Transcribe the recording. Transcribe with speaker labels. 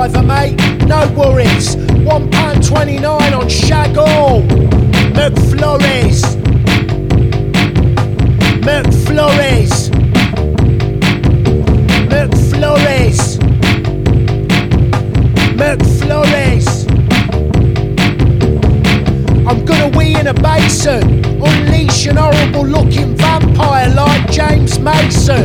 Speaker 1: driver, mate. No worries. £1.29 on Shagall. McFlurries. McFlurries. McFlurries. McFlurries. I'm gonna wee in a basin, unleash an horrible looking vampire like James Mason.